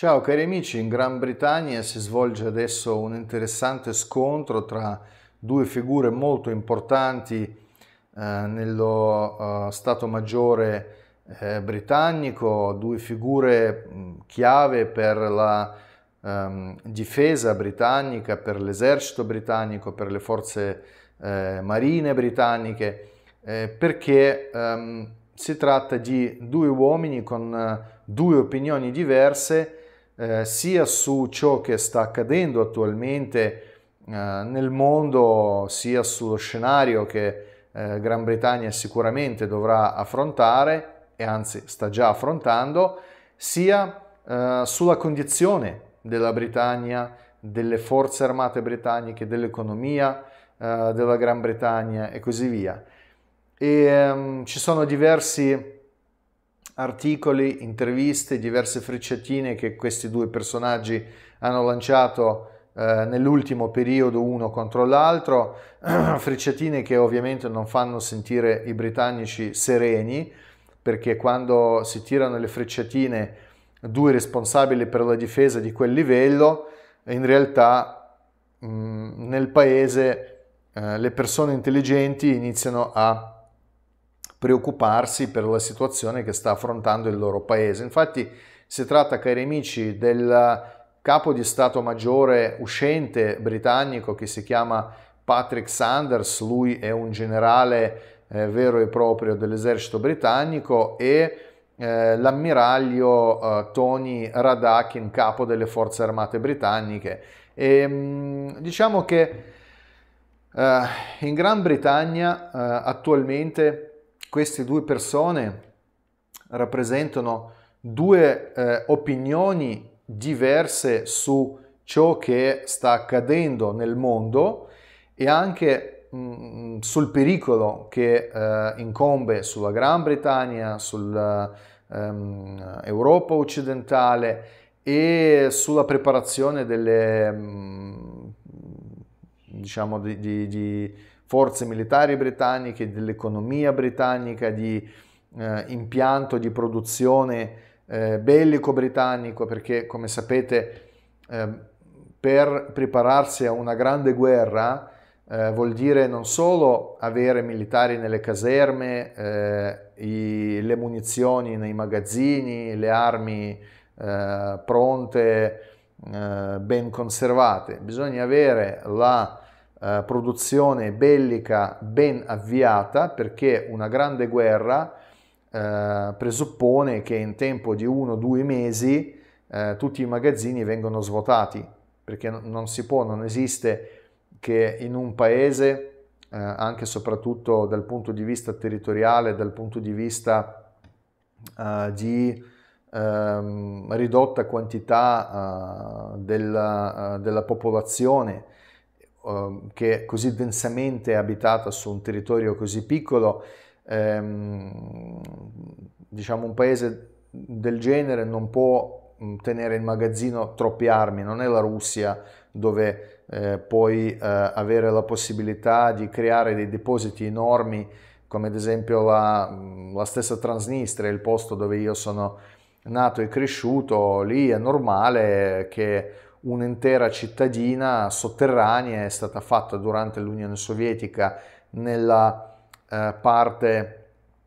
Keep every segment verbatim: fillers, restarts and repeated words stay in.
Ciao cari amici, in Gran Bretagna si svolge adesso un interessante scontro tra due figure molto importanti eh, nello eh, Stato Maggiore eh, britannico, due figure mh, chiave per la ehm, difesa britannica, per l'esercito britannico, per le forze eh, marine britanniche, eh, perché ehm, si tratta di due uomini con eh, due opinioni diverse eh, sia su ciò che sta accadendo attualmente eh, nel mondo, sia sullo scenario che eh, Gran Bretagna sicuramente dovrà affrontare e anzi sta già affrontando, sia eh, sulla condizione della Britannia, delle forze armate britanniche, dell'economia eh, della Gran Bretagna e così via. E ehm, ci sono diversi articoli, interviste, diverse frecciatine che questi due personaggi hanno lanciato eh, nell'ultimo periodo uno contro l'altro, frecciatine che ovviamente non fanno sentire i britannici sereni, perché quando si tirano le frecciatine due responsabili per la difesa di quel livello, in realtà mh, nel paese eh, le persone intelligenti iniziano a preoccuparsi per la situazione che sta affrontando il loro paese. Infatti si tratta, cari amici, del capo di Stato Maggiore uscente britannico che si chiama Patrick Sanders. Lui è un generale eh, vero e proprio dell'esercito britannico, e eh, l'ammiraglio eh, Tony Radakin, capo delle forze armate britanniche. E, mh, diciamo che eh, in Gran Bretagna eh, attualmente queste due persone rappresentano due eh, opinioni diverse su ciò che sta accadendo nel mondo e anche mh, sul pericolo che eh, incombe sulla Gran Bretagna, sull'Europa occidentale e sulla preparazione delle, mh, diciamo, di, di, di forze militari britanniche, dell'economia britannica, di eh, impianto di produzione eh, bellico britannico, perché come sapete eh, per prepararsi a una grande guerra eh, vuol dire non solo avere militari nelle caserme, eh, i, le munizioni nei magazzini, le armi eh, pronte, eh, ben conservate, bisogna avere la Uh, produzione bellica ben avviata, perché una grande guerra uh, presuppone che in tempo di uno o due mesi uh, tutti i magazzini vengono svuotati, perché n- non si può, non esiste che in un paese, uh, anche e soprattutto dal punto di vista territoriale, dal punto di vista uh, di um, ridotta quantità uh, della, uh, della popolazione, che è così densamente abitata su un territorio così piccolo, ehm, diciamo un paese del genere non può tenere in magazzino troppe armi. Non è la Russia dove eh, puoi eh, avere la possibilità di creare dei depositi enormi, come ad esempio la, la stessa Transnistria, il posto dove io sono nato e cresciuto. Lì è normale che un'intera cittadina sotterranea è stata fatta durante l'Unione Sovietica nella eh, parte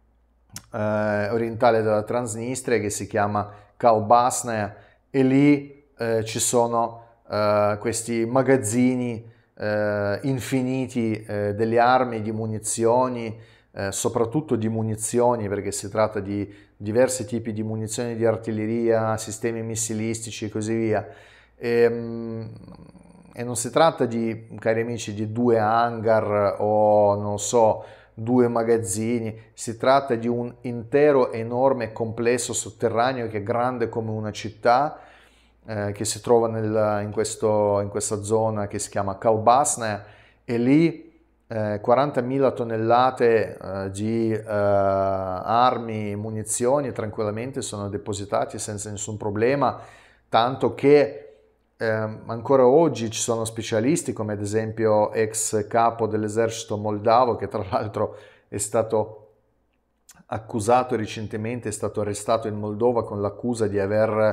eh, orientale della Transnistria, che si chiama Kalbasnaya, e lì eh, ci sono eh, questi magazzini eh, infiniti eh, delle armi, di munizioni, eh, soprattutto di munizioni, perché si tratta di diversi tipi di munizioni di artiglieria, sistemi missilistici e così via. E, e non si tratta di, cari amici, di due hangar o non so, due magazzini, si tratta di un intero enorme complesso sotterraneo che è grande come una città, eh, che si trova nel, in, questo, in questa zona che si chiama Kalbasna, e lì eh, quarantamila tonnellate eh, di eh, armi, munizioni tranquillamente sono depositati senza nessun problema, tanto che Eh, ancora oggi ci sono specialisti, come ad esempio ex capo dell'esercito moldavo, che tra l'altro è stato accusato recentemente, è stato arrestato in Moldova con l'accusa di aver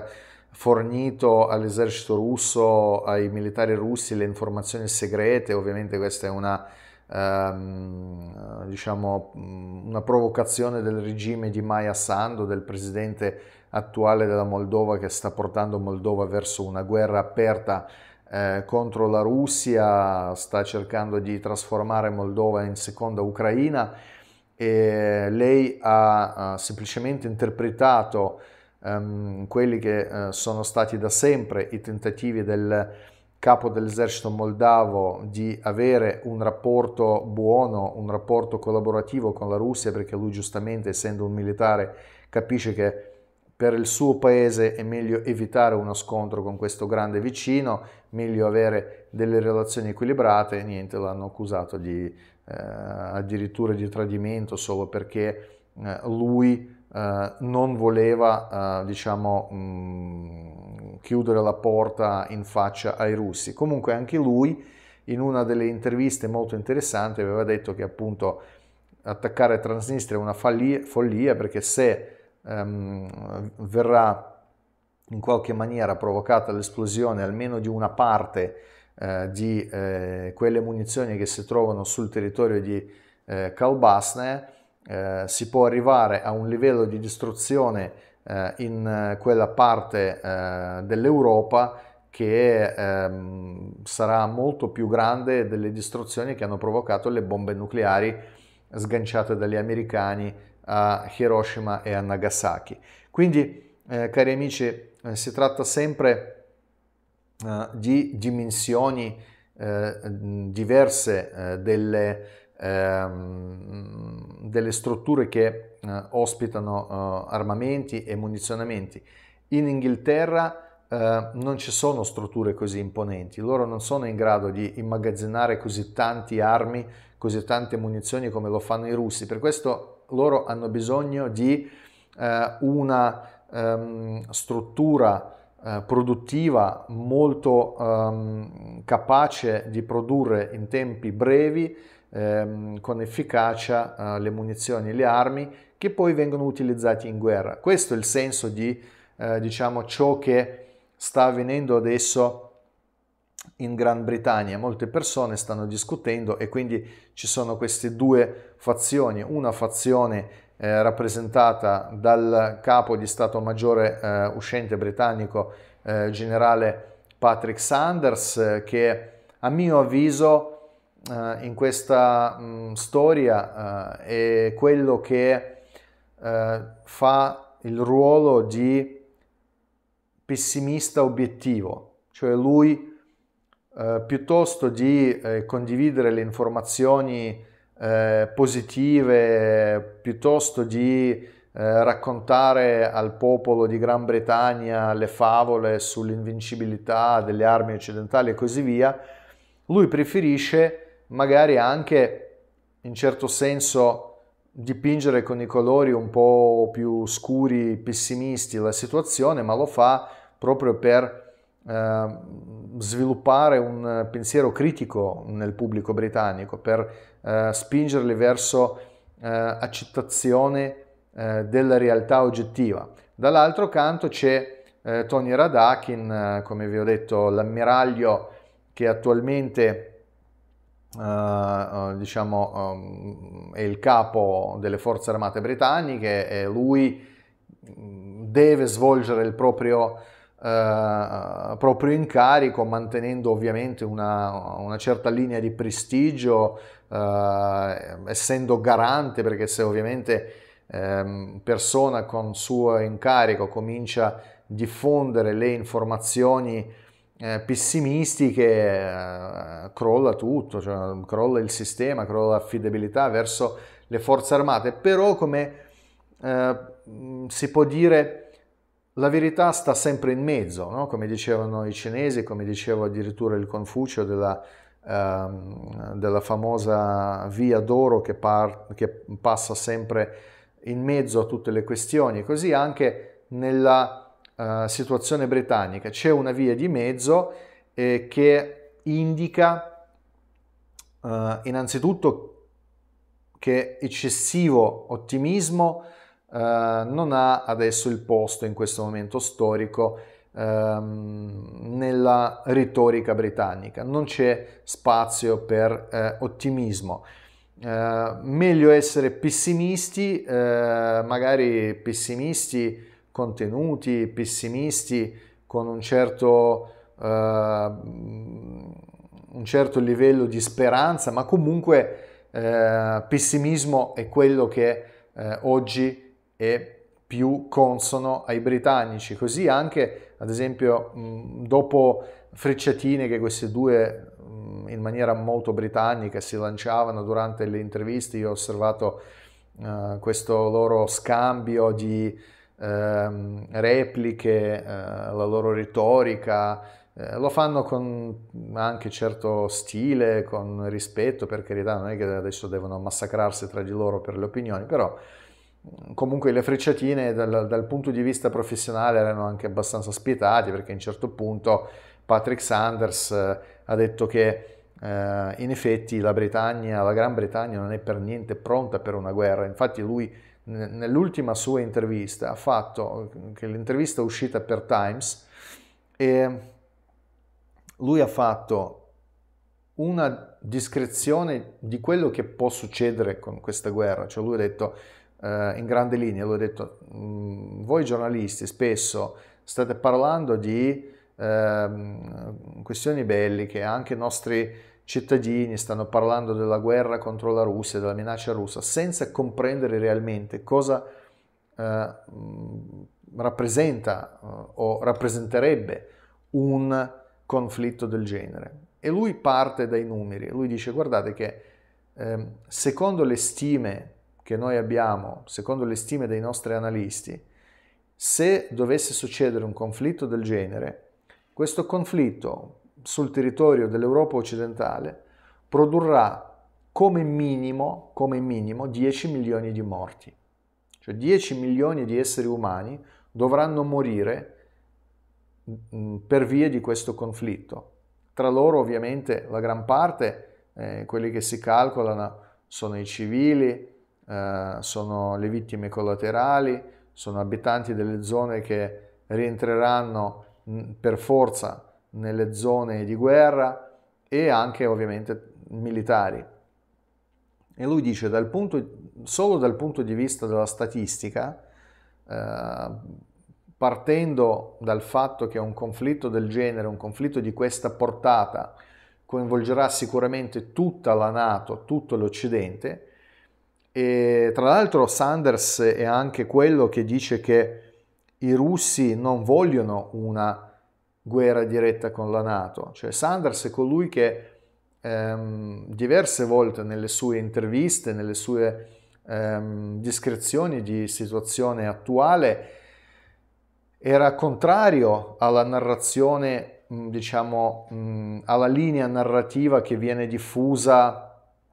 fornito all'esercito russo, ai militari russi, le informazioni segrete. Ovviamente questa è una, ehm, diciamo, una provocazione del regime di Maia Sandu, del presidente attuale della Moldova, che sta portando Moldova verso una guerra aperta eh, contro la Russia, sta cercando di trasformare Moldova in seconda Ucraina, e lei ha, ha semplicemente interpretato um, quelli che uh, sono stati da sempre i tentativi del capo dell'esercito moldavo di avere un rapporto buono, un rapporto collaborativo con la Russia, perché lui, giustamente, essendo un militare, capisce che per il suo paese è meglio evitare uno scontro con questo grande vicino, meglio avere delle relazioni equilibrate. Niente, l'hanno accusato di eh, addirittura di tradimento, solo perché eh, lui eh, non voleva, eh, diciamo, mh, chiudere la porta in faccia ai russi. Comunque anche lui, in una delle interviste molto interessanti, aveva detto che appunto attaccare Transnistria è una follia, follia perché se Um, verrà in qualche maniera provocata l'esplosione almeno di una parte eh, di eh, quelle munizioni che si trovano sul territorio di eh, Kalbasne, eh, si può arrivare a un livello di distruzione eh, in quella parte eh, dell'Europa che ehm, sarà molto più grande delle distruzioni che hanno provocato le bombe nucleari sganciate dagli americani a Hiroshima e a Nagasaki. Quindi, eh, cari amici, eh, si tratta sempre eh, di dimensioni eh, diverse eh, delle, ehm, delle strutture che eh, ospitano eh, armamenti e munizionamenti. In Inghilterra eh, non ci sono strutture così imponenti, loro non sono in grado di immagazzinare così tanti armi, così tante munizioni come lo fanno i russi. Per questo loro hanno bisogno di eh, una um, struttura eh, produttiva molto um, capace di produrre in tempi brevi, ehm, con efficacia, eh, le munizioni e le armi che poi vengono utilizzati in guerra. Questo è il senso di eh, diciamo ciò che sta avvenendo adesso in Gran Bretagna. Molte persone stanno discutendo e quindi ci sono queste due fazioni, una fazione eh, rappresentata dal capo di Stato Maggiore eh, uscente britannico, eh, generale Patrick Sanders, eh, che a mio avviso eh, in questa mh, storia eh, è quello che eh, fa il ruolo di pessimista obiettivo, cioè lui Uh, piuttosto di eh, condividere le informazioni eh, positive, piuttosto di eh, raccontare al popolo di Gran Bretagna le favole sull'invincibilità delle armi occidentali e così via, lui preferisce magari anche in certo senso dipingere con i colori un po' più scuri, pessimisti la situazione, ma lo fa proprio per Uh, sviluppare un pensiero critico nel pubblico britannico, per uh, spingerli verso uh, accettazione uh, della realtà oggettiva. Dall'altro canto c'è uh, Tony Radakin, uh, come vi ho detto, l'ammiraglio che attualmente uh, uh, diciamo, um, è il capo delle forze armate britanniche, e lui deve svolgere il proprio Uh, proprio incarico, mantenendo ovviamente una, una certa linea di prestigio, uh, essendo garante, perché se ovviamente um, persona con suo incarico comincia a diffondere le informazioni uh, pessimistiche, uh, crolla tutto, cioè crolla il sistema, crolla l'affidabilità verso le forze armate. Però, come uh, si può dire, la verità sta sempre in mezzo, no? Come dicevano i cinesi, come diceva addirittura il Confucio della, ehm, della famosa via d'oro che, par- che passa sempre in mezzo a tutte le questioni. Così anche nella eh, situazione britannica c'è una via di mezzo eh, che indica eh, innanzitutto che eccessivo ottimismo Uh, non ha adesso il posto in questo momento storico ehm, nella retorica britannica, non c'è spazio per eh, ottimismo. Eh, meglio essere pessimisti, eh, magari pessimisti contenuti, pessimisti con un certo, eh, un certo livello di speranza, ma comunque eh, pessimismo è quello che eh, oggi è più consono ai britannici. Così anche, ad esempio, mh, dopo frecciatine che questi due mh, in maniera molto britannica si lanciavano durante le interviste, io ho osservato uh, questo loro scambio di uh, repliche, uh, la loro retorica, uh, lo fanno con anche certo stile, con rispetto, per carità, non è che adesso devono massacrarsi tra di loro per le opinioni, però comunque le frecciatine dal, dal punto di vista professionale erano anche abbastanza spietati, perché a un certo punto Patrick Sanders eh, ha detto che eh, in effetti la Britannia, la Gran Bretagna non è per niente pronta per una guerra. Infatti lui n- nell'ultima sua intervista ha fatto, che l'intervista è uscita per Times, e lui ha fatto una descrizione di quello che può succedere con questa guerra, cioè lui ha detto Uh, in grandi linee, lui ha detto, voi giornalisti spesso state parlando di uh, questioni belliche, anche i nostri cittadini stanno parlando della guerra contro la Russia, della minaccia russa, senza comprendere realmente cosa uh, rappresenta uh, o rappresenterebbe un conflitto del genere. E lui parte dai numeri, lui dice, guardate che uh, secondo le stime che noi abbiamo, secondo le stime dei nostri analisti, se dovesse succedere un conflitto del genere, questo conflitto sul territorio dell'Europa occidentale produrrà come minimo, come minimo dieci milioni di morti. Cioè dieci milioni di esseri umani dovranno morire per via di questo conflitto. Tra loro ovviamente la gran parte, eh, quelli che si calcolano, sono i civili, Uh, sono le vittime collaterali, sono abitanti delle zone che rientreranno mh, per forza nelle zone di guerra e anche ovviamente militari. E lui dice, dal punto, solo dal punto di vista della statistica, uh, partendo dal fatto che un conflitto del genere, un conflitto di questa portata, coinvolgerà sicuramente tutta la NATO, tutto l'Occidente. E tra l'altro Sanders è anche quello che dice che i russi non vogliono una guerra diretta con la NATO, cioè Sanders è colui che ehm, diverse volte nelle sue interviste, nelle sue ehm, descrizioni di situazione attuale era contrario alla narrazione, diciamo, alla linea narrativa che viene diffusa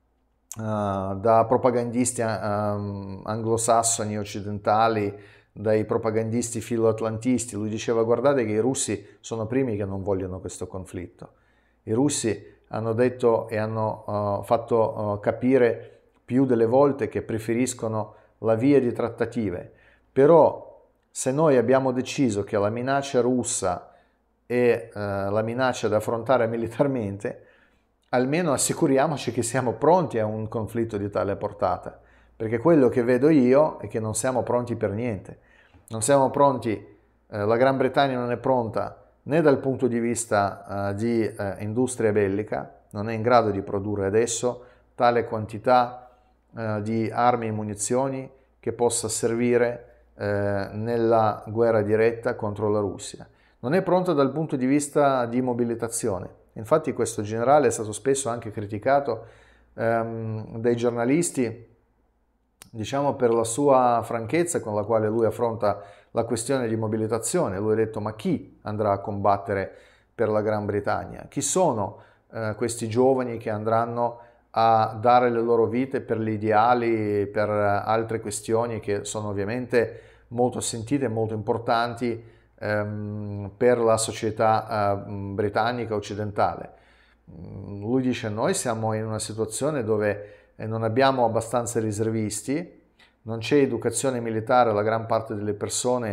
Uh, da propagandisti uh, anglosassoni occidentali, dai propagandisti filoatlantisti. Lui diceva, guardate che i russi sono i primi che non vogliono questo conflitto. I russi hanno detto e hanno uh, fatto uh, capire più delle volte che preferiscono la via di trattative. Però se noi abbiamo deciso che la minaccia russa è uh, la minaccia da affrontare militarmente, almeno assicuriamoci che siamo pronti a un conflitto di tale portata, perché quello che vedo io è che non siamo pronti per niente. Non siamo pronti, eh, la Gran Bretagna non è pronta né dal punto di vista eh, di eh, industria bellica, non è in grado di produrre adesso tale quantità eh, di armi e munizioni che possa servire eh, nella guerra diretta contro la Russia. Non è pronta dal punto di vista di mobilitazione. Infatti questo generale è stato spesso anche criticato ehm, dai giornalisti, diciamo per la sua franchezza con la quale lui affronta la questione di mobilitazione. Lui ha detto, ma chi andrà a combattere per la Gran Bretagna? Chi sono eh, questi giovani che andranno a dare le loro vite per gli ideali, per altre questioni che sono ovviamente molto sentite e molto importanti per la società uh, britannica occidentale. Lui dice, noi siamo in una situazione dove non abbiamo abbastanza riservisti, non c'è educazione militare, la gran parte delle persone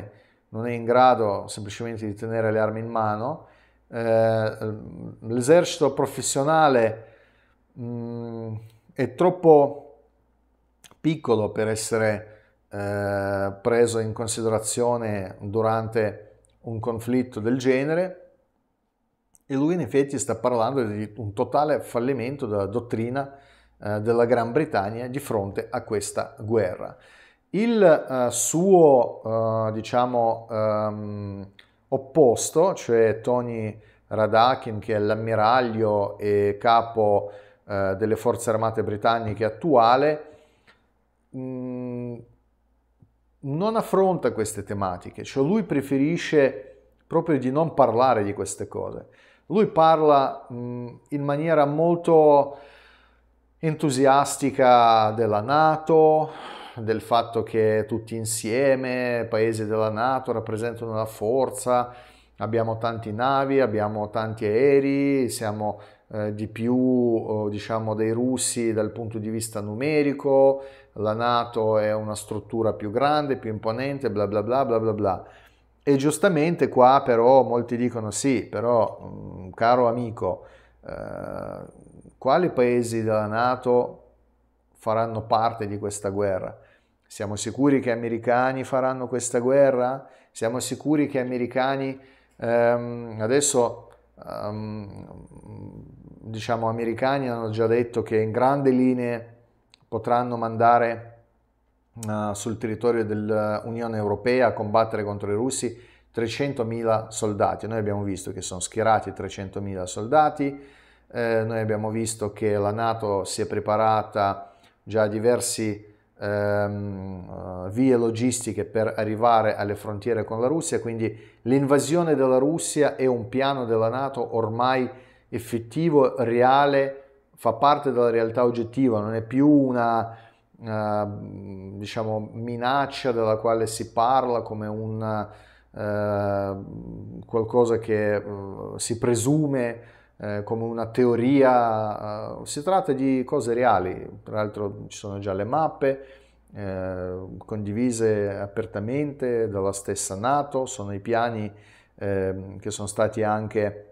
non è in grado semplicemente di tenere le armi in mano. Eh, l'esercito professionale mh, è troppo piccolo per essere eh, preso in considerazione durante un conflitto del genere, e lui in effetti sta parlando di un totale fallimento della dottrina eh, della Gran Bretagna di fronte a questa guerra. Il eh, suo, eh, diciamo, ehm, opposto, cioè Tony Radakin, che è l'ammiraglio e capo eh, delle forze armate britanniche attuale, mh, non affronta queste tematiche, cioè lui preferisce proprio di non parlare di queste cose. Lui parla mh, in maniera molto entusiastica della NATO, del fatto che tutti insieme, paesi della NATO, rappresentano la forza, abbiamo tanti navi, abbiamo tanti aerei, siamo eh, di più, diciamo, dei russi dal punto di vista numerico, la NATO è una struttura più grande, più imponente, bla bla bla bla bla bla. E giustamente qua però molti dicono sì, però caro amico, eh, quali paesi della NATO faranno parte di questa guerra? Siamo sicuri che gli americani faranno questa guerra? Siamo sicuri che gli americani ehm, adesso ehm, diciamo americani hanno già detto che in grandi linee potranno mandare uh, sul territorio dell'Unione Europea a combattere contro i russi trecentomila soldati. Noi abbiamo visto che sono schierati trecentomila soldati, eh, noi abbiamo visto che la NATO si è preparata già a diversi ehm, uh, vie logistiche per arrivare alle frontiere con la Russia, quindi l'invasione della Russia è un piano della NATO ormai effettivo, reale, fa parte della realtà oggettiva, non è più una uh, diciamo minaccia della quale si parla come un uh, qualcosa che uh, si presume uh, come una teoria. Uh, si tratta di cose reali, tra l'altro ci sono già le mappe uh, condivise apertamente dalla stessa NATO, sono i piani uh, che sono stati anche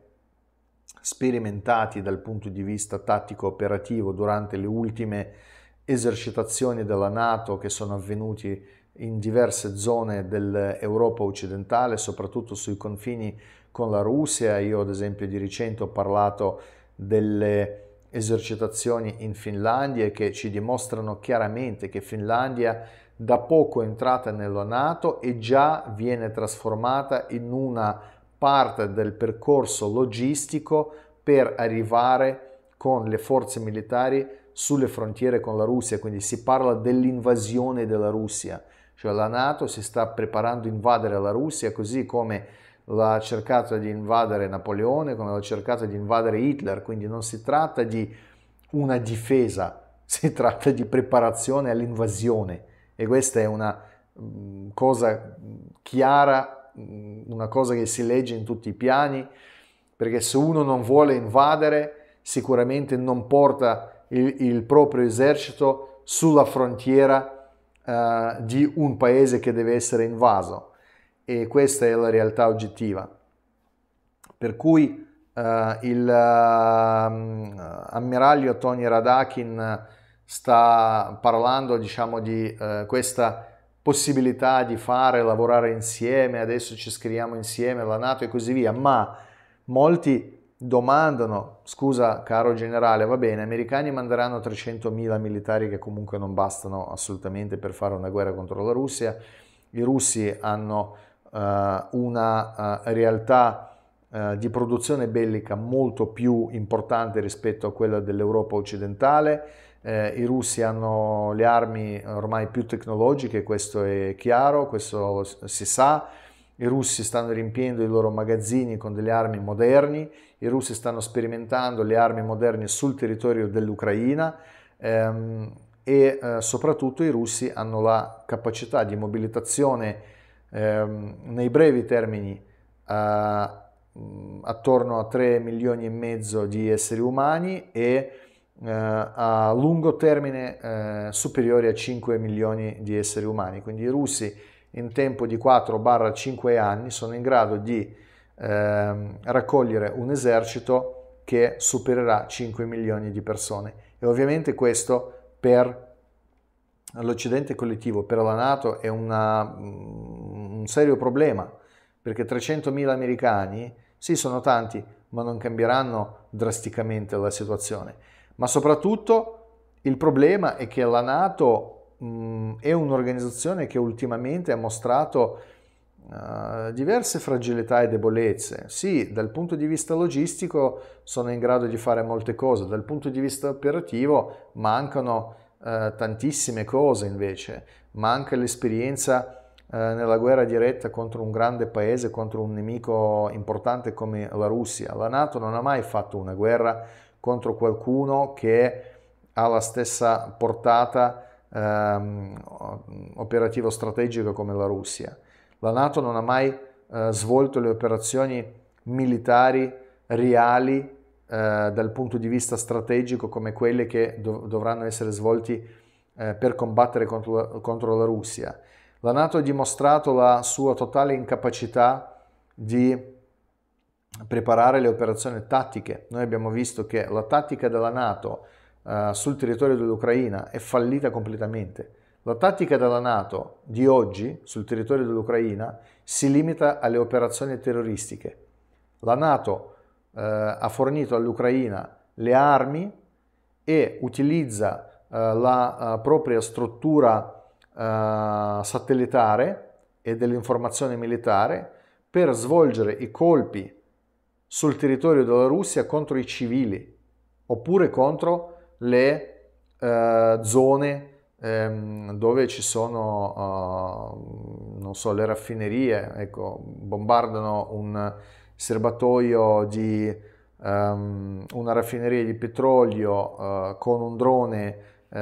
sperimentati dal punto di vista tattico operativo durante le ultime esercitazioni della NATO che sono avvenuti in diverse zone dell'Europa occidentale, soprattutto sui confini con la Russia. Io ad esempio di recente ho parlato delle esercitazioni in Finlandia che ci dimostrano chiaramente che Finlandia da poco è entrata nella NATO e già viene trasformata in una parte del percorso logistico per arrivare con le forze militari sulle frontiere con la Russia, quindi si parla dell'invasione della Russia, cioè la NATO si sta preparando a invadere la Russia così come l'ha cercato di invadere Napoleone, come l'ha cercato di invadere Hitler, quindi non si tratta di una difesa, si tratta di preparazione all'invasione, e questa è una cosa chiara, una cosa che si legge in tutti i piani, perché se uno non vuole invadere sicuramente non porta il, il proprio esercito sulla frontiera uh, di un paese che deve essere invaso, e questa è la realtà oggettiva. Per cui uh, il uh, ammiraglio Tony Radakin sta parlando, diciamo, di uh, questa possibilità di fare, lavorare insieme, adesso ci scriviamo insieme, la NATO e così via, ma molti domandano, scusa caro generale, va bene, gli americani manderanno trecentomila militari che comunque non bastano assolutamente per fare una guerra contro la Russia, i russi hanno uh, una uh, realtà uh, di produzione bellica molto più importante rispetto a quella dell'Europa occidentale. Eh, I russi hanno le armi ormai più tecnologiche, questo è chiaro, questo si sa. I russi stanno riempiendo i loro magazzini con delle armi moderni, i russi stanno sperimentando le armi moderne sul territorio dell'Ucraina ehm, e eh, soprattutto i russi hanno la capacità di mobilitazione ehm, nei brevi termini eh, attorno a tre milioni e mezzo di esseri umani e Uh, a lungo termine uh, superiori a cinque milioni di esseri umani. Quindi i russi in tempo di quattro cinque anni sono in grado di eh, raccogliere un esercito che supererà cinque milioni di persone. E ovviamente questo per l'Occidente collettivo, per la NATO, è una, un serio problema, perché trecentomila americani, sì, sono tanti, ma non cambieranno drasticamente la situazione. Ma soprattutto il problema è che la NATO mh, è un'organizzazione che ultimamente ha mostrato uh, diverse fragilità e debolezze. Sì, dal punto di vista logistico sono in grado di fare molte cose, dal punto di vista operativo mancano uh, tantissime cose invece. Manca l'esperienza nella guerra diretta contro un grande paese, contro un nemico importante come la Russia. La NATO non ha mai fatto una guerra contro qualcuno che ha la stessa portata ehm, operativa strategica come la Russia. La NATO non ha mai eh, svolto le operazioni militari reali eh, dal punto di vista strategico come quelle che dov- dovranno essere svolti eh, per combattere contro la, contro la Russia. La NATO ha dimostrato la sua totale incapacità di preparare le operazioni tattiche. Noi abbiamo visto che la tattica della NATO eh, sul territorio dell'Ucraina è fallita completamente. La tattica della NATO di oggi sul territorio dell'Ucraina si limita alle operazioni terroristiche. La NATO eh, ha fornito all'Ucraina le armi e utilizza eh, la eh, propria struttura Uh, satellitare e dell'informazione militare per svolgere i colpi sul territorio della Russia contro i civili oppure contro le uh, zone um, dove ci sono uh, non so, le raffinerie, ecco, bombardano un serbatoio di um, una raffineria di petrolio uh, con un drone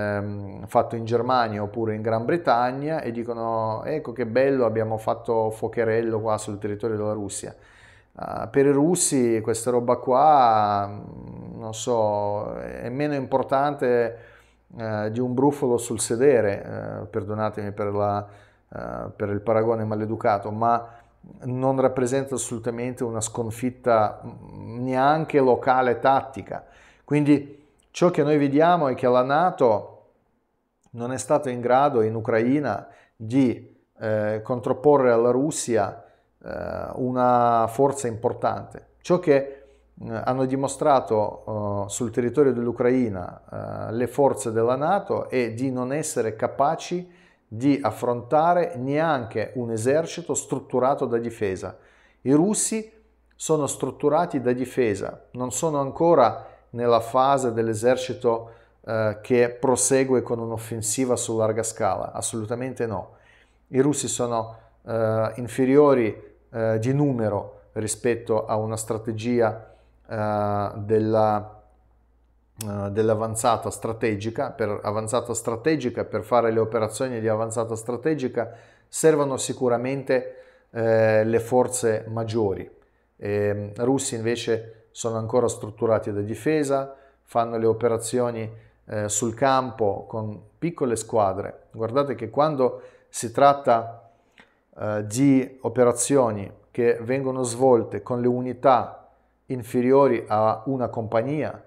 fatto in Germania oppure in Gran Bretagna e dicono ecco che bello, abbiamo fatto fuocherello qua sul territorio della Russia. Uh, per i russi questa roba qua non so, è meno importante uh, di un brufolo sul sedere, uh, perdonatemi per, la, uh, per il paragone maleducato, ma non rappresenta assolutamente una sconfitta neanche locale tattica. Quindi ciò che noi vediamo è che la NATO non è stata in grado in Ucraina di eh, controporre alla Russia eh, una forza importante. Ciò che eh, hanno dimostrato eh, sul territorio dell'Ucraina eh, le forze della NATO è di non essere capaci di affrontare neanche un esercito strutturato da difesa. I russi sono strutturati da difesa, non sono ancora nella fase dell'esercito eh, che prosegue con un'offensiva su larga scala, assolutamente no. I russi sono eh, inferiori eh, di numero rispetto a una strategia eh, della, eh, dell'avanzata strategica. Per avanzata strategica, per fare le operazioni di avanzata strategica servono sicuramente eh, le forze maggiori. E, russi invece sono ancora strutturati da difesa, fanno le operazioni eh, sul campo con piccole squadre. Guardate che quando si tratta eh, di operazioni che vengono svolte con le unità inferiori a una compagnia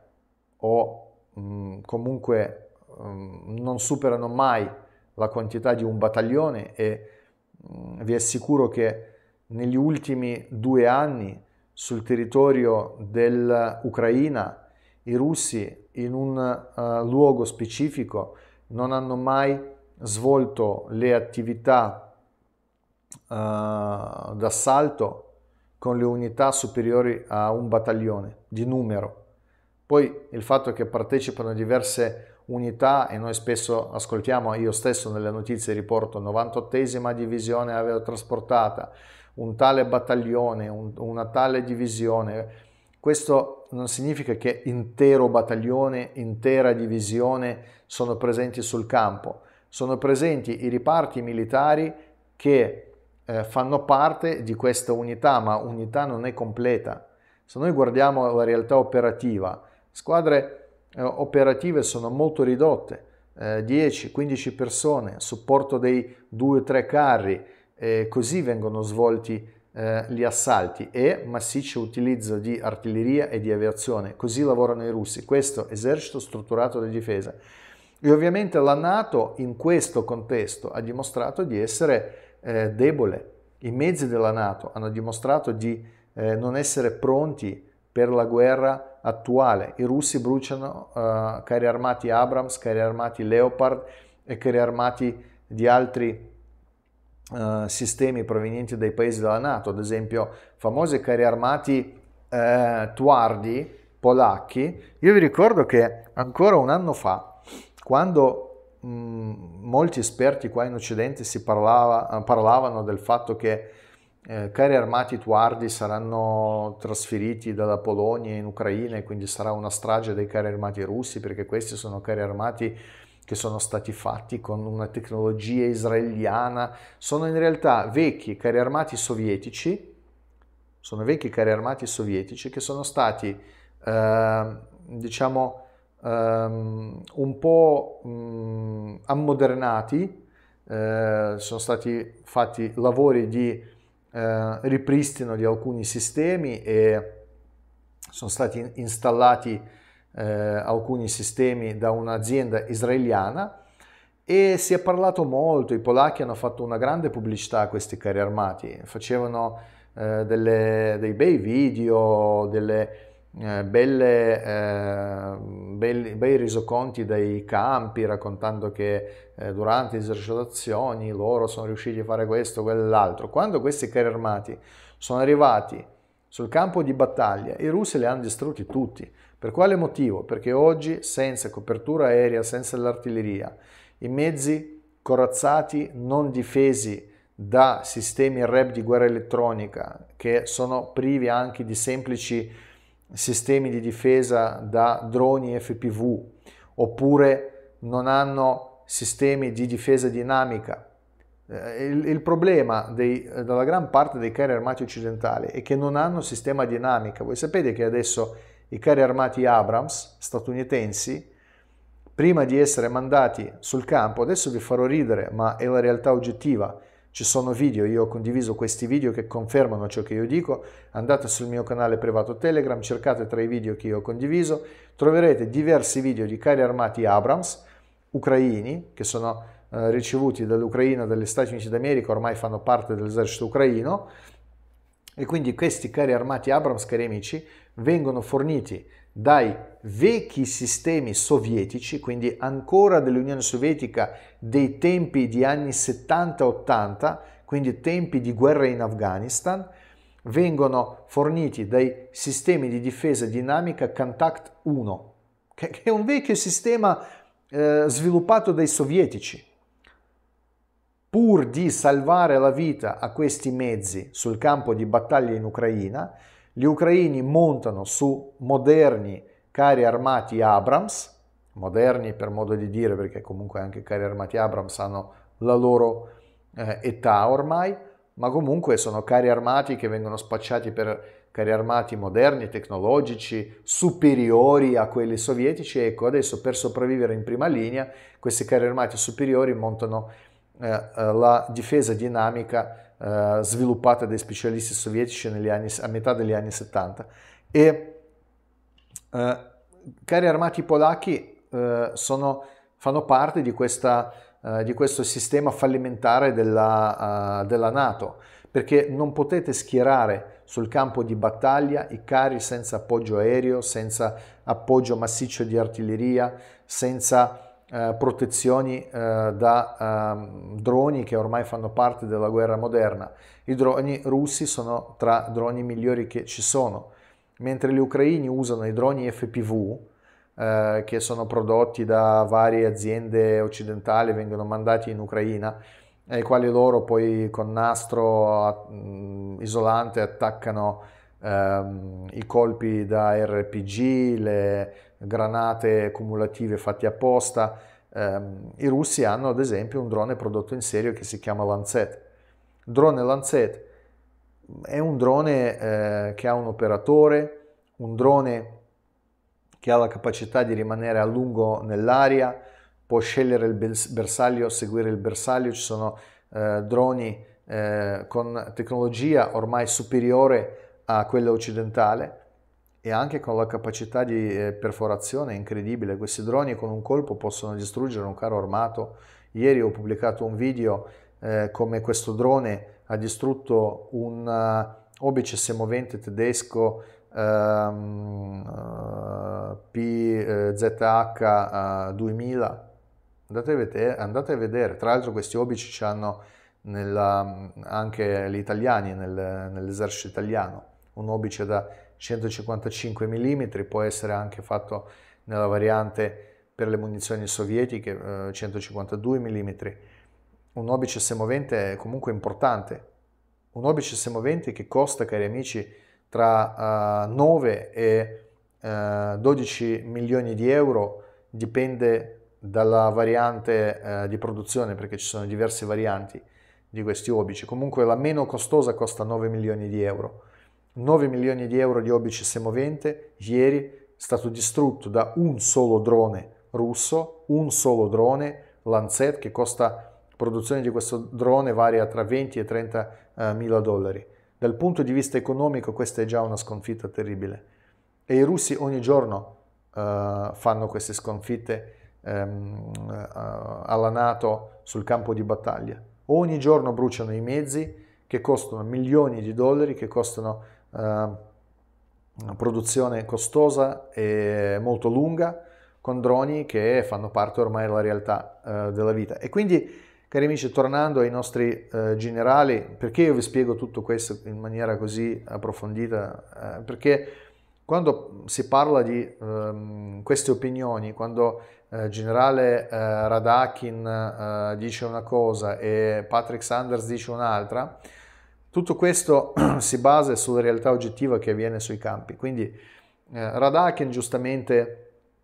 o mh, comunque mh, non superano mai la quantità di un battaglione, e mh, vi assicuro che negli ultimi due anni sul territorio dell'Ucraina i russi in un uh, luogo specifico non hanno mai svolto le attività uh, d'assalto con le unità superiori a un battaglione di numero. Poi il fatto che partecipano diverse unità, e noi spesso ascoltiamo, io stesso nelle notizie riporto novantottesima divisione aerotrasportata, un tale battaglione, un, una tale divisione. Questo non significa che intero battaglione, intera divisione sono presenti sul campo. Sono presenti i riparti militari che eh, fanno parte di questa unità, ma unità non è completa. Se noi guardiamo la realtà operativa, squadre eh, operative sono molto ridotte, eh, dieci quindici persone, supporto dei due tre carri, e così vengono svolti eh, gli assalti e massiccio utilizzo di artiglieria e di aviazione, così lavorano i russi, questo esercito strutturato di difesa. E ovviamente la NATO in questo contesto ha dimostrato di essere eh, debole, i mezzi della NATO hanno dimostrato di eh, non essere pronti per la guerra attuale, i russi bruciano uh, carri armati Abrams, carri armati Leopard e carri armati di altri Uh, sistemi provenienti dai paesi della NATO, ad esempio famosi carri armati uh, Tuardi polacchi. Io vi ricordo che ancora un anno fa, quando mh, molti esperti qua in Occidente si parlava, uh, parlavano del fatto che uh, carri armati Tuardi saranno trasferiti dalla Polonia in Ucraina e quindi sarà una strage dei carri armati russi, perché questi sono carri armati che sono stati fatti con una tecnologia israeliana, sono in realtà vecchi carri armati sovietici, sono vecchi carri armati sovietici che sono stati, eh, diciamo, eh, un po' mh, ammodernati, eh, sono stati fatti lavori di eh, ripristino di alcuni sistemi e sono stati installati Eh, alcuni sistemi da un'azienda israeliana e si è parlato molto, i polacchi hanno fatto una grande pubblicità a questi carri armati, facevano eh, delle, dei bei video, delle eh, belle, eh, bei, bei resoconti dai campi raccontando che eh, durante le esercitazioni loro sono riusciti a fare questo, quell'altro. Quando questi carri armati sono arrivati sul campo di battaglia, i russi li hanno distrutti tutti. Per quale motivo? Perché oggi, senza copertura aerea, senza l'artiglieria, i mezzi corazzati non difesi da sistemi R E B di guerra elettronica, che sono privi anche di semplici sistemi di difesa da droni F P V, oppure non hanno sistemi di difesa dinamica. Il, il problema dei, della gran parte dei carri armati occidentali è che non hanno sistema dinamica. Voi sapete che adesso i carri armati Abrams statunitensi, prima di essere mandati sul campo, adesso vi farò ridere, ma è la realtà oggettiva, ci sono video, io ho condiviso questi video che confermano ciò che io dico, andate sul mio canale privato Telegram, cercate tra i video che io ho condiviso, troverete diversi video di carri armati Abrams ucraini, che sono eh, ricevuti dall'Ucraina, dagli Stati Uniti d'America, ormai fanno parte dell'esercito ucraino, e quindi questi carri armati Abrams, cari amici, vengono forniti dai vecchi sistemi sovietici, quindi ancora dell'Unione Sovietica dei tempi di anni settanta ottanta, quindi tempi di guerra in Afghanistan, vengono forniti dai sistemi di difesa dinamica Kantact uno, che è un vecchio sistema eh, sviluppato dai sovietici. Pur di salvare la vita a questi mezzi sul campo di battaglia in Ucraina, gli ucraini montano su moderni carri armati Abrams, moderni per modo di dire, perché comunque anche i carri armati Abrams hanno la loro eh, età ormai, ma comunque sono carri armati che vengono spacciati per carri armati moderni, tecnologici, superiori a quelli sovietici. Ecco, adesso per sopravvivere in prima linea, questi carri armati superiori montano eh, la difesa dinamica Uh, sviluppata dai specialisti sovietici negli anni, a metà degli anni settanta, e uh, carri armati polacchi uh, sono, fanno parte di, questa, uh, di questo sistema fallimentare della, uh, della NATO, perché non potete schierare sul campo di battaglia i carri senza appoggio aereo, senza appoggio massiccio di artiglieria, senza Uh, protezioni uh, da uh, droni che ormai fanno parte della guerra moderna. I droni russi sono tra i droni migliori che ci sono, mentre gli ucraini usano i droni F P V uh, che sono prodotti da varie aziende occidentali, vengono mandati in Ucraina, ai quali loro poi con nastro uh, isolante attaccano uh, i colpi da R P G, le granate cumulative fatte apposta. Um, I russi hanno ad esempio un drone prodotto in serie che si chiama Lancet. Il drone Lancet è un drone eh, che ha un operatore, un drone che ha la capacità di rimanere a lungo nell'aria, può scegliere il bersaglio, seguire il bersaglio. Ci sono eh, droni eh, con tecnologia ormai superiore a quella occidentale e anche con la capacità di eh, perforazione incredibile. Questi droni con un colpo possono distruggere un carro armato. Ieri ho pubblicato un video eh, come questo drone ha distrutto un uh, obice semovente tedesco um, uh, P Z H duemila. Andate a vedere, andate a vedere. Tra l'altro questi obici ci hanno nella, anche gli italiani nel, nell'esercito italiano. Un obice da centocinquantacinque millimetri può essere anche fatto nella variante per le munizioni sovietiche, eh, centocinquantadue millimetri. Un obice semovente è comunque importante. Un obice semovente che costa, cari amici, tra uh, nove e uh, dodici milioni di euro, dipende dalla variante uh, di produzione, perché ci sono diverse varianti di questi obici. Comunque la meno costosa costa nove milioni di euro. nove milioni di euro di obice semovente, ieri è stato distrutto da un solo drone russo, un solo drone Lancet, che costa, produzione di questo drone varia tra venti e trenta mila dollari. Dal punto di vista economico questa è già una sconfitta terribile. E i russi ogni giorno uh, fanno queste sconfitte um, uh, alla NATO sul campo di battaglia. Ogni giorno bruciano i mezzi che costano milioni di dollari, che costano uh, una produzione costosa e molto lunga, con droni che fanno parte ormai della realtà uh, della vita. E quindi, cari amici, tornando ai nostri uh, generali, perché io vi spiego tutto questo in maniera così approfondita? Uh, perché quando si parla di um, queste opinioni, quando il uh, generale uh, Radakin uh, dice una cosa e Patrick Sanders dice un'altra, tutto questo si basa sulla realtà oggettiva che avviene sui campi. Quindi uh, Radakin giustamente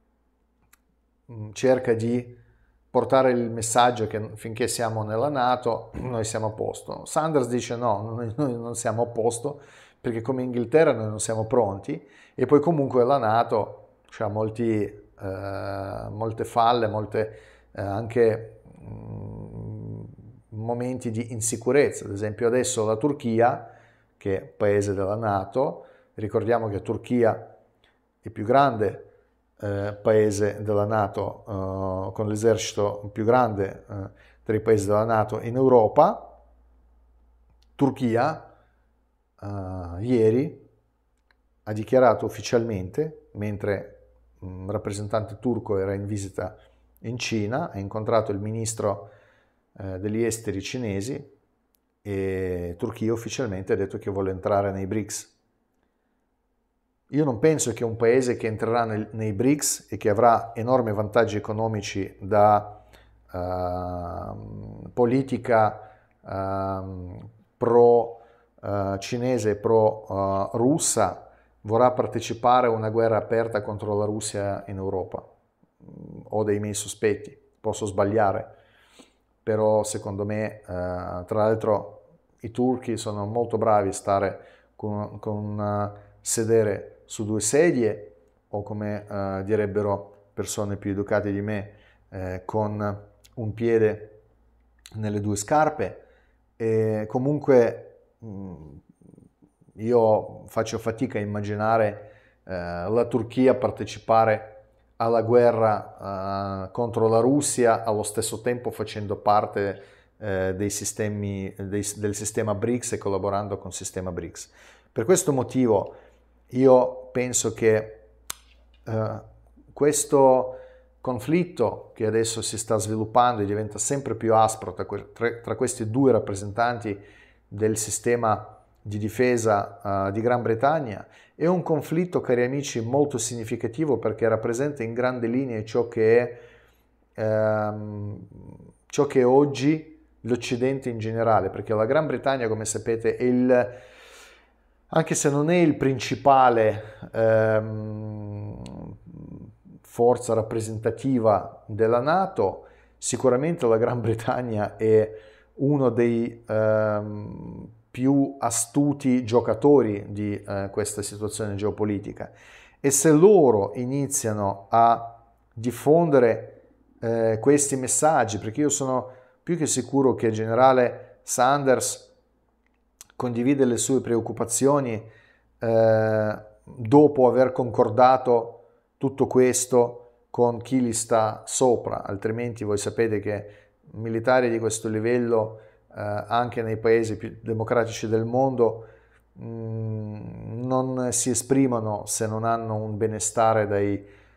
cerca di portare il messaggio che finché siamo nella NATO noi siamo a posto. Sanders dice no, noi, noi non siamo a posto perché come Inghilterra noi non siamo pronti, e poi comunque la NATO ha molti, eh, molte falle, molte eh, anche mh, momenti di insicurezza. Ad esempio adesso la Turchia, che è paese della NATO, ricordiamo che la Turchia è il più grande Eh, paese della NATO, eh, con l'esercito più grande eh, tra i paesi della NATO in Europa. Turchia eh, ieri ha dichiarato ufficialmente, mentre un rappresentante turco era in visita in Cina, ha incontrato il ministro eh, degli esteri cinesi, e Turchia ufficialmente ha detto che vuole entrare nei BRICS. Io non penso che un paese che entrerà nel, nei BRICS e che avrà enormi vantaggi economici da uh, politica uh, pro-cinese e uh, pro-russa vorrà partecipare a una guerra aperta contro la Russia in Europa. Ho dei miei sospetti, posso sbagliare, però secondo me, uh, tra l'altro, i turchi sono molto bravi a stare con, con uh, sedere su due sedie, o come uh, direbbero persone più educate di me, eh, con un piede nelle due scarpe. E comunque mh, io faccio fatica a immaginare eh, la Turchia partecipare alla guerra uh, contro la Russia, allo stesso tempo facendo parte eh, dei sistemi, dei, del sistema BRICS e collaborando con il sistema BRICS. Per questo motivo io penso che uh, questo conflitto che adesso si sta sviluppando e diventa sempre più aspro tra, tra, tra questi due rappresentanti del sistema di difesa uh, di Gran Bretagna è un conflitto, cari amici, molto significativo, perché rappresenta in grandi linee ciò che è, um, ciò che è oggi l'Occidente in generale, perché la Gran Bretagna, come sapete, è il anche se non è il principale ehm, forza rappresentativa della NATO, sicuramente la Gran Bretagna è uno dei ehm, più astuti giocatori di eh, questa situazione geopolitica, e se loro iniziano a diffondere eh, questi messaggi, perché io sono più che sicuro che il generale Sanders condivide le sue preoccupazioni eh, dopo aver concordato tutto questo con chi gli sta sopra, altrimenti voi sapete che militari di questo livello eh, anche nei paesi più democratici del mondo mh, non si esprimono se non hanno un benestare dai,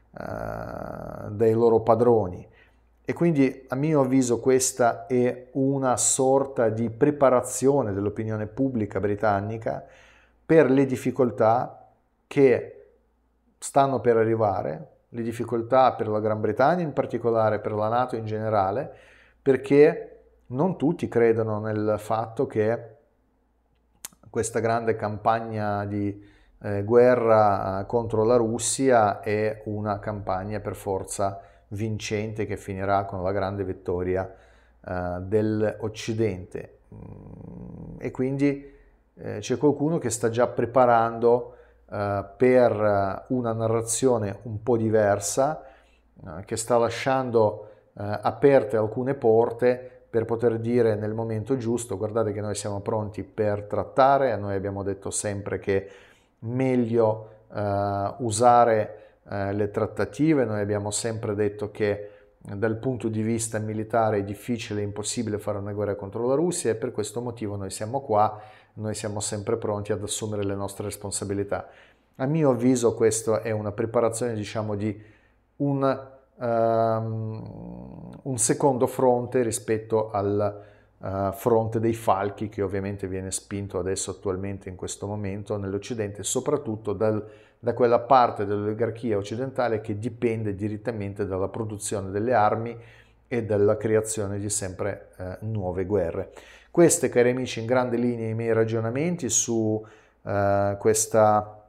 eh, dai loro padroni. E quindi a mio avviso questa è una sorta di preparazione dell'opinione pubblica britannica per le difficoltà che stanno per arrivare, le difficoltà per la Gran Bretagna in particolare, per la NATO in generale, perché non tutti credono nel fatto che questa grande campagna di eh, guerra contro la Russia è una campagna per forza vincente che finirà con la grande vittoria eh, dell'Occidente. E quindi eh, c'è qualcuno che sta già preparando eh, per una narrazione un po' diversa, eh, che sta lasciando eh, aperte alcune porte per poter dire nel momento giusto: guardate che noi siamo pronti per trattare, a noi abbiamo detto sempre che meglio eh, usare eh, le trattative, noi abbiamo sempre detto che dal punto di vista militare è difficile e impossibile fare una guerra contro la Russia e per questo motivo noi siamo qua, noi siamo sempre pronti ad assumere le nostre responsabilità. A mio avviso questo è una preparazione, diciamo, di un, um, un secondo fronte rispetto al uh, fronte dei falchi che ovviamente viene spinto adesso attualmente in questo momento nell'Occidente, soprattutto dal da quella parte dell'oligarchia occidentale che dipende direttamente dalla produzione delle armi e dalla creazione di sempre eh, nuove guerre. Queste, cari amici, in grandi linee i miei ragionamenti su eh, questa,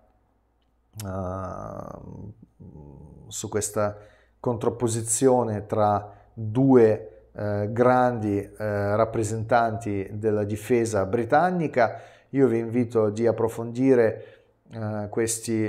uh, su questa contrapposizione tra due eh, grandi eh, rappresentanti della difesa britannica. Io vi invito di approfondire Uh, questi,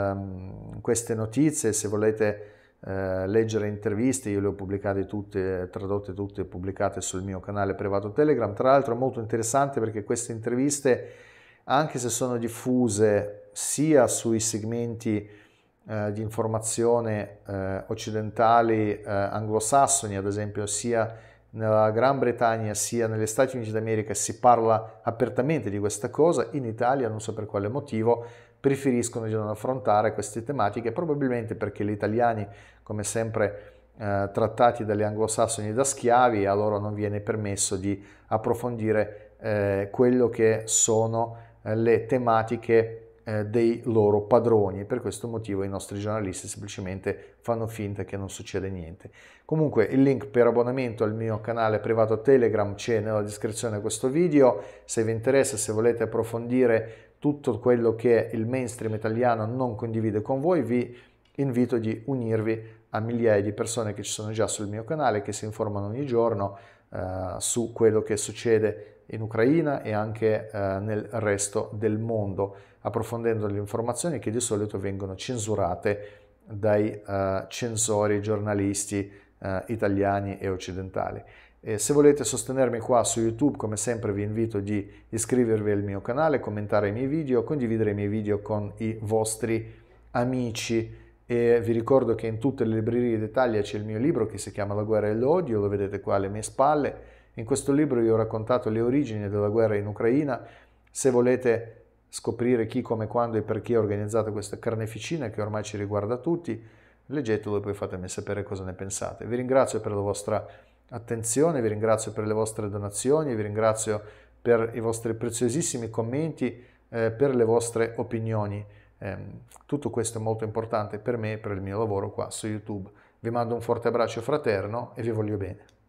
uh, queste notizie. Se volete uh, leggere interviste, io le ho pubblicate tutte, tradotte tutte e pubblicate sul mio canale privato Telegram. Tra l'altro è molto interessante perché queste interviste, anche se sono diffuse sia sui segmenti uh, di informazione uh, occidentali uh, anglosassoni, ad esempio, sia nella Gran Bretagna sia negli Stati Uniti d'America si parla apertamente di questa cosa, in Italia non so per quale motivo preferiscono di non affrontare queste tematiche, probabilmente perché gli italiani, come sempre eh, trattati dagli anglosassoni da schiavi, a loro non viene permesso di approfondire eh, quello che sono eh, le tematiche eh, dei loro padroni. Per questo motivo i nostri giornalisti semplicemente fanno finta che non succede niente. Comunque il link per abbonamento al mio canale privato Telegram c'è nella descrizione di questo video. Se vi interessa, se volete approfondire tutto quello che il mainstream italiano non condivide con voi, vi invito di unirvi a migliaia di persone che ci sono già sul mio canale, che si informano ogni giorno eh, su quello che succede in Ucraina e anche eh, nel resto del mondo, approfondendo le informazioni che di solito vengono censurate dai eh, censori giornalisti eh, italiani e occidentali. E se volete sostenermi qua su YouTube, come sempre vi invito di iscrivervi al mio canale, commentare i miei video, condividere i miei video con i vostri amici. E vi ricordo che in tutte le librerie d'Italia c'è il mio libro che si chiama La guerra e l'odio, lo vedete qua alle mie spalle. In questo libro io ho raccontato le origini della guerra in Ucraina. Se volete scoprire chi, come, quando e perché ha organizzato questa carneficina che ormai ci riguarda tutti, leggetelo e poi fatemi sapere cosa ne pensate. Vi ringrazio per la vostra attenzione, vi ringrazio per le vostre donazioni, vi ringrazio per i vostri preziosissimi commenti, eh, per le vostre opinioni. Eh, tutto questo è molto importante per me e per il mio lavoro qua su YouTube. Vi mando un forte abbraccio fraterno e vi voglio bene.